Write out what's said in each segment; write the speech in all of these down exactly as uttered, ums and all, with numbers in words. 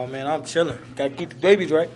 man, I'm chilling. Got to keep the babies right.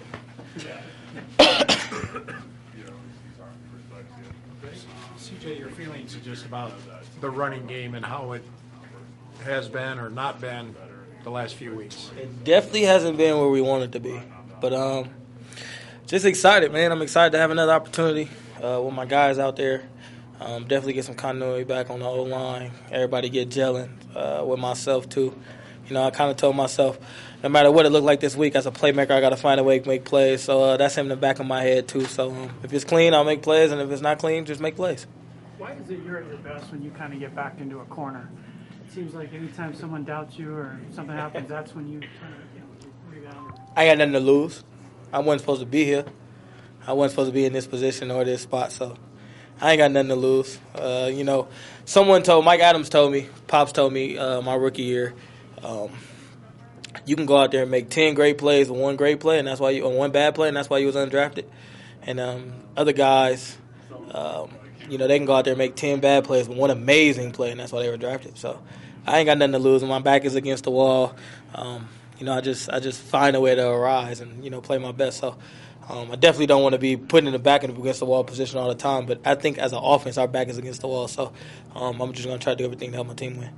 C J, your feelings just about the running game and how it has been or not been the last few weeks? It definitely hasn't been where we want it to be. But um, just excited, man. I'm excited to have another opportunity uh, with my guys out there. Um, definitely get some continuity back on the O-line. Everybody get gelling uh, with myself, too. You know, I kind of told myself, no matter what it looked like this week, as a playmaker, I got to find a way to make plays. So uh, that's in the back of my head, too. So um, if it's clean, I'll make plays, and if it's not clean, just make plays. Why is it you're at your best when you kind of get backed into a corner? It seems like anytime someone doubts you or something happens, that's when you kind of, you know, rebound. I ain't got nothing to lose. I wasn't supposed to be here. I wasn't supposed to be in this position or this spot, so I ain't got nothing to lose. Uh, you know, someone told, Mike Adams told me, Pops told me uh, my rookie year, um, you can go out there and make ten great plays with one great play, and that's why you, or one bad play, and that's why you was undrafted. And um, other guys, um, you know, they can go out there and make ten bad plays with one amazing play, and that's why they were drafted. So I ain't got nothing to lose. My back is against the wall. Um, you know, I just I just find a way to arise and, you know, play my best. So um, I definitely don't want to be putting in the back and against the wall position all the time. But I think as an offense, our back is against the wall. So um, I'm just going to try to do everything to help my team win.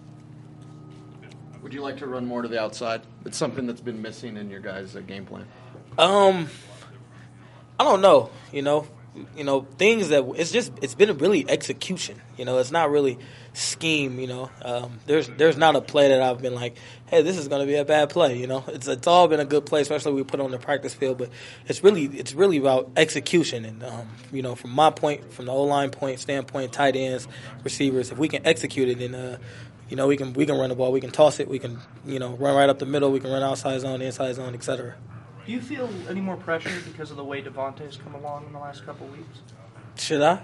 Would you like to run more to the outside? It's something that's been missing in your guys' uh, game plan. Um, I don't know. You know, you know things that it's just it's been a really execution. You know, it's not really scheme. You know, um, there's there's not a play that I've been like, hey, this is going to be a bad play. You know, it's it's all been a good play, especially when we put it on the practice field. But it's really it's really about execution. And um, you know, from my point, from the O-line point standpoint, tight ends, receivers, if we can execute it, then uh, you know, we can we can run the ball, we can toss it, we can you know run right up the middle, we can run outside zone, inside zone, et cetera. Do you feel any more pressure because of the way Devontae's come along in the last couple of weeks? Should I?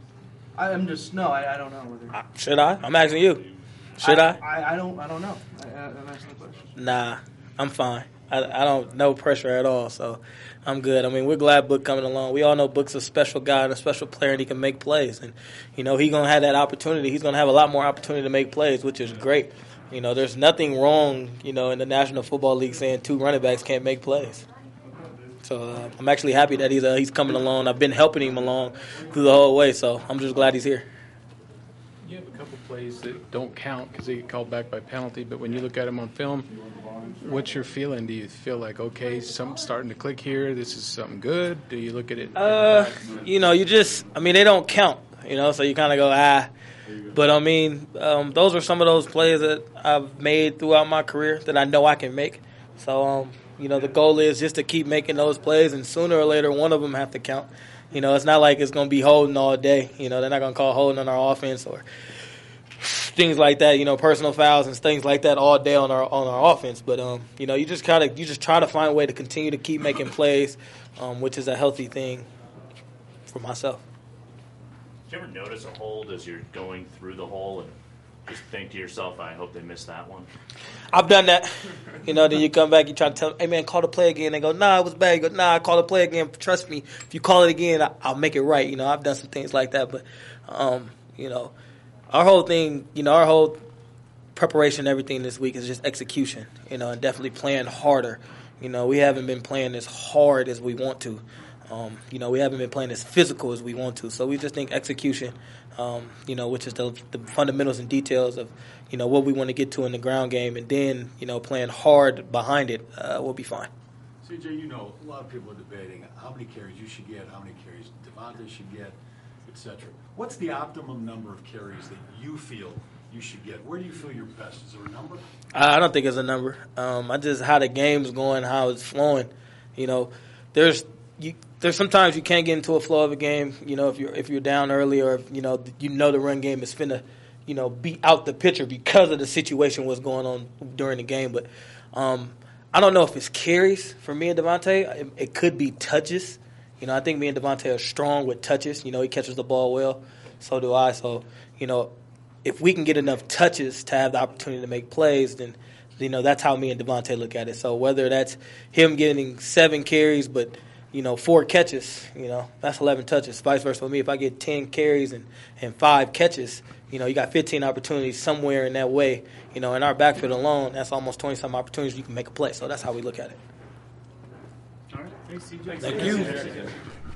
I'm just no, I, I don't know whether. Uh, should I? I'm asking you. Should I? I, I, I don't. I don't know. I, I'm asking the question. Nah, I'm fine. I, I don't no pressure at all, so I'm good. I mean, we're glad Book coming along. We all know Book's a special guy and a special player, and he can make plays. And you know, he's gonna have that opportunity. He's gonna have a lot more opportunity to make plays, which is great. You know, there's nothing wrong, you know, in the National Football League saying two running backs can't make plays. So uh, I'm actually happy that he's uh, he's coming along. I've been helping him along through the whole way, so I'm just glad he's here. You have a couple plays that don't count because they get called back by penalty, but when you look at them on film, what's your feeling? Do you feel like, okay, something's starting to click here, this is something good? Do you look at it? Uh, you know, you just, I mean, they don't count, you know, so you kind of go, ah. But, I mean, um, those are some of those plays that I've made throughout my career that I know I can make. So, um, you know, the goal is just to keep making those plays, and sooner or later one of them have to count. You know, it's not like it's going to be holding all day. You know, they're not going to call holding on our offense or things like that, you know, personal fouls and things like that all day on our on our offense. But, um, you know, you just kind of you just try to find a way to continue to keep making plays, um, which is a healthy thing for myself. Did you ever notice a hold as you're going through the hole and just think to yourself, I hope they missed that one? I've done that. You know, then you come back, you try to tell them, hey, man, call the play again. They go, nah, it was bad. You go, nah, call the play again. Trust me, if you call it again, I, I'll make it right. You know, I've done some things like that. But, um, you know, our whole thing, you know, our whole preparation, everything this week is just execution, you know, and definitely playing harder. You know, we haven't been playing as hard as we want to. Um, you know, we haven't been playing as physical as we want to. So we just think execution, um, you know, which is the, the fundamentals and details of, you know, what we want to get to in the ground game. And then, you know, playing hard behind it uh, will be fine. C J, you know, a lot of people are debating how many carries you should get, how many carries Devontae should get, et cetera. What's the optimum number of carries that you feel you should get? Where do you feel you're best? Is there a number? I don't think it's a number. Um, I just how the game's going, how it's flowing. You know, there's you. There's sometimes you can't get into a flow of a game, you know, if you're if you're down early or, if, you know, you know the run game is finna, you know, be out the picture because of the situation what's going on during the game. But um, I don't know if it's carries for me and Devontae. It, it could be touches. You know, I think me and Devontae are strong with touches. You know, he catches the ball well. So do I. So, you know, if we can get enough touches to have the opportunity to make plays, then, you know, that's how me and Devontae look at it. So whether that's him getting seven carries but – you know, four catches, you know, that's eleven touches. Vice versa with me. If I get ten carries and, and five catches, You know, you got fifteen opportunities somewhere in that way. You know, in our backfield alone, that's almost twenty-some opportunities you can make a play. So that's how we look at it. All right. Thanks, C J. Thank you.